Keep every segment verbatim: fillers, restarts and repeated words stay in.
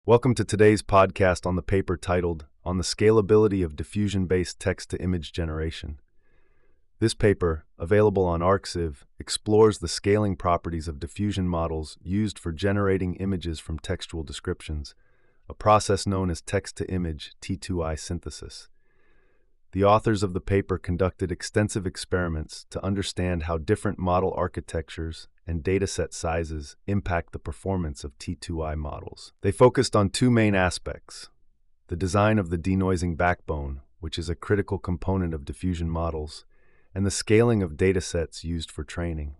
Welcome to today's podcast on the paper titled On the Scalability of Diffusion-Based Text-to-Image Generation. This paper, available on ArcSiv, explores the scaling properties of diffusion models used for generating images from textual descriptions, a process known as text-to-image T two I synthesis. The authors of the paper conducted extensive experiments to understand how different model architectures and dataset sizes impact the performance of T two I models. They focused on two main aspects: the design of the denoising backbone, which is a critical component of diffusion models, and the scaling of datasets used for training.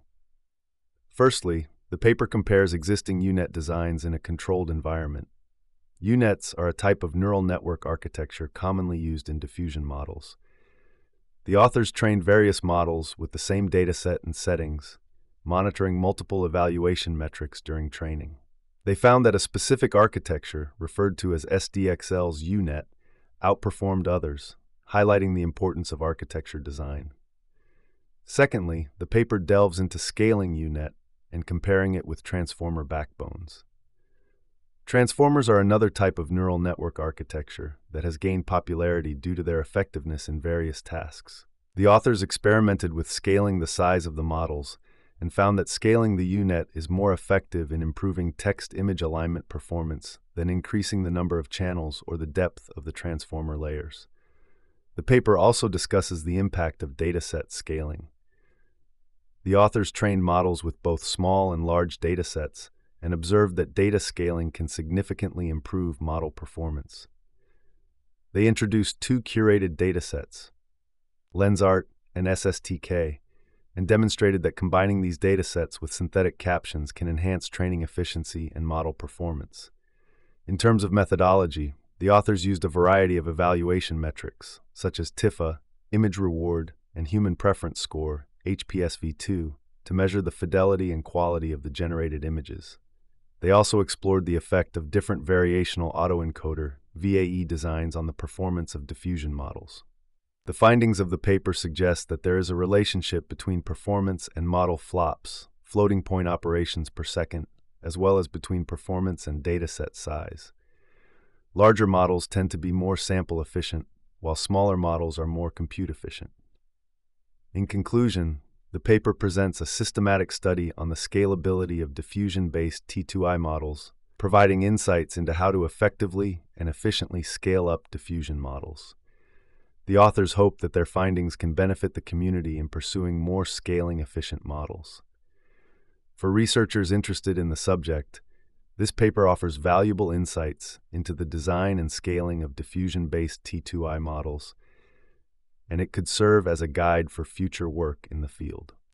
Firstly, the paper compares existing U net designs in a controlled environment. U nets are a type of neural network architecture commonly used in diffusion models. The authors trained various models with the same dataset and settings, monitoring multiple evaluation metrics during training. They found that a specific architecture, referred to as S D X L's U net, outperformed others, highlighting the importance of architecture design. Secondly, the paper delves into scaling U net and comparing it with transformer backbones. Transformers are another type of neural network architecture that has gained popularity due to their effectiveness in various tasks. The authors experimented with scaling the size of the models and found that scaling the U net is more effective in improving text-image alignment performance than increasing the number of channels or the depth of the transformer layers. The paper also discusses the impact of dataset scaling. The authors trained models with both small and large datasets and observed that data scaling can significantly improve model performance. They introduced two curated datasets, LensArt and S S T K, and demonstrated that combining these datasets with synthetic captions can enhance training efficiency and model performance. In terms of methodology, the authors used a variety of evaluation metrics, such as T I F A, image reward, and human preference score, H P S V two, to measure the fidelity and quality of the generated images. They also explored the effect of different variational autoencoder V A E designs on the performance of diffusion models. The findings of the paper suggest that there is a relationship between performance and model flops, floating point operations per second, as well as between performance and dataset size. Larger models tend to be more sample efficient, while smaller models are more compute efficient. In conclusion, the paper presents a systematic study on the scalability of diffusion-based T two I models, providing insights into how to effectively and efficiently scale up diffusion models. The authors hope that their findings can benefit the community in pursuing more scaling-efficient models. For researchers interested in the subject, this paper offers valuable insights into the design and scaling of diffusion-based T two I models, and it could serve as a guide for future work in the field.